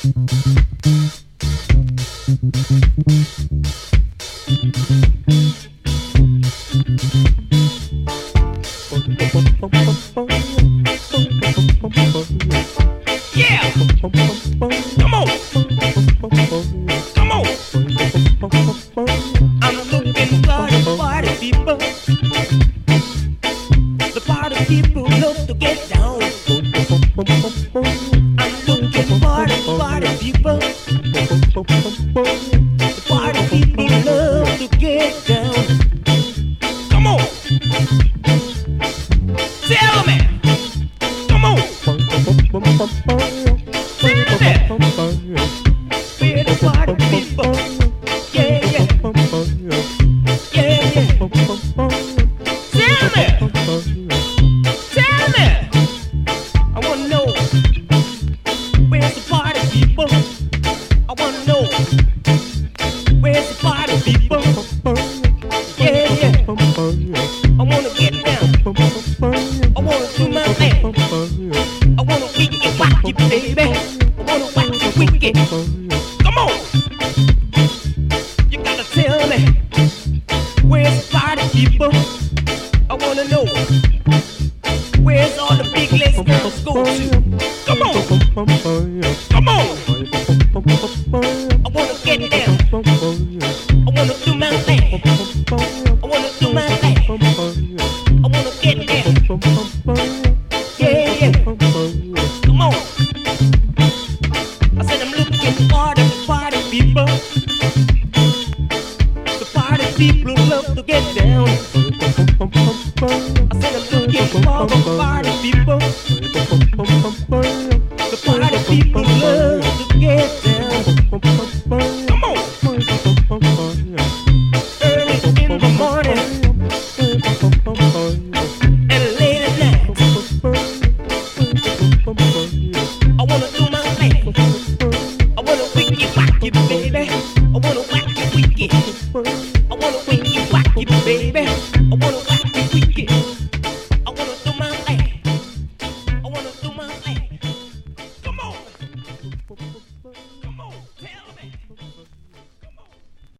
Yeah, come on, come on. I'm looking for the party people. The party people love to get down. I'm looking for the party people. The party people love to get down. Come on, tell me. Come on, tell me. We're the party people. Yeah, yeah, yeah, yeah. Tell me. Tell me, I wanna know, where's the party people? I wanna know, where's the party people? Yeah, yeah, I wanna get down, I wanna do my thing, I wanna wicked whack it, baby, I wanna whack it wicked. Come on, you gotta tell me, where's the party people? I wanna know. Where's all the big legs girls go to? Come on, come on. I wanna get down. I wanna do my thing. I wanna do my thing. I wanna get down. Yeah, yeah. Come on. I said I'm looking for the party people. The party people love to get down. I said I'm looking for the party people. The party people love to get down. Come on. Early in the morning and late at night. I wanna do my thing. I wanna wicky wacky, baby. I wanna wacky wicky.